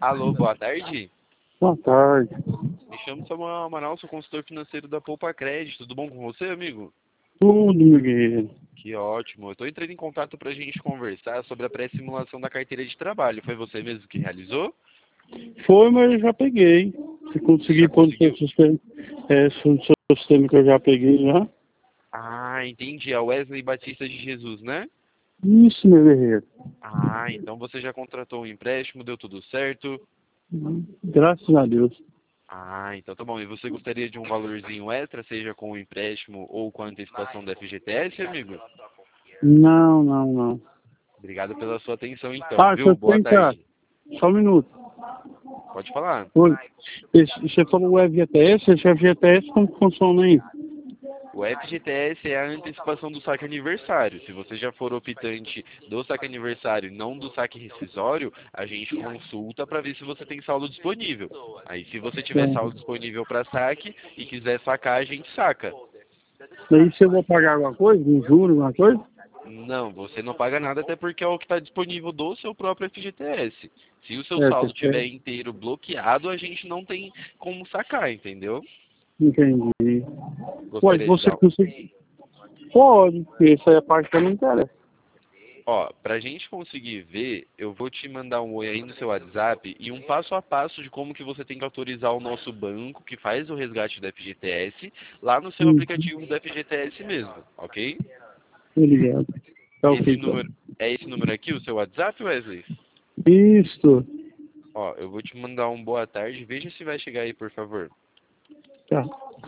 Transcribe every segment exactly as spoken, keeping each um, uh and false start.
Alô, boa tarde. Boa tarde. Me chamo Samuel Amaral, sou consultor financeiro da Poupa Crédito. Tudo bom com você, amigo? Tudo, meu guerreiro. Que ótimo. Eu estou entrando em contato para a gente conversar sobre a pré-simulação da carteira de trabalho. Foi você mesmo que realizou? Foi, mas eu já peguei. Se conseguir Já pôr no seu conseguiu? sistema, é, no seu sistema que eu já peguei já. Ah, entendi. A Wesley Batista de Jesus, né? Isso, meu guerreiro. Ah, então você já contratou um empréstimo, deu tudo certo? Graças a Deus. Ah, então tá bom. E você gostaria de um valorzinho extra, seja com o empréstimo ou com a antecipação da F G T S, amigo? Não, não, não. Obrigado pela sua atenção então, Ah, deixa viu? eu Boa tentar. tarde. Só um minuto. Pode falar. Oi. Esse, você falou o F G T S, esse F G T S como que funciona aí? O F G T S é a antecipação do saque aniversário. Se você já for optante do saque aniversário e não do saque rescisório, a gente consulta para ver se você tem saldo disponível. Aí, se você tiver Então, saldo disponível para saque e quiser sacar, a gente saca. daí se eu vou pagar alguma coisa, um juro, alguma coisa? Não, você não paga nada, até porque é o que está disponível do seu próprio F G T S. Se o seu É, saldo tá estiver certo. inteiro bloqueado, a gente não tem como sacar, entendeu? Entendi. Ué, Gostaria de você dar. consegue? Pode, porque essa é a parte que eu não interessa. Ó, pra gente conseguir ver, eu vou te mandar um oi aí no seu WhatsApp e um passo a passo de como que você tem que autorizar o nosso banco que faz o resgate do F G T S lá no seu Uhum. aplicativo do F G T S mesmo, ok? Tô ligado. Tá ok, Esse então. número, é esse número aqui, o seu WhatsApp, Wesley? Isso. Ó, eu vou te mandar um boa tarde, veja se vai chegar aí, por favor. Tá.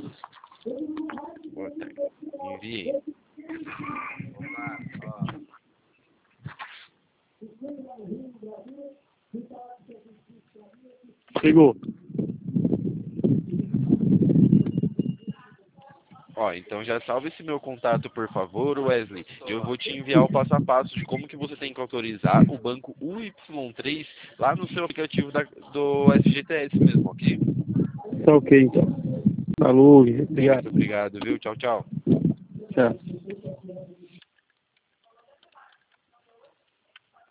Boa tarde. Enviei. Chegou. Ó, então já salve esse meu contato, por favor, Wesley. Eu vou te enviar o passo a passo de como que você tem que autorizar o banco U Y três lá no seu aplicativo da- do F G T S mesmo, ok? Tá ok, então. Falou, obrigado. Muito obrigado, viu? Tchau, tchau. Tchau.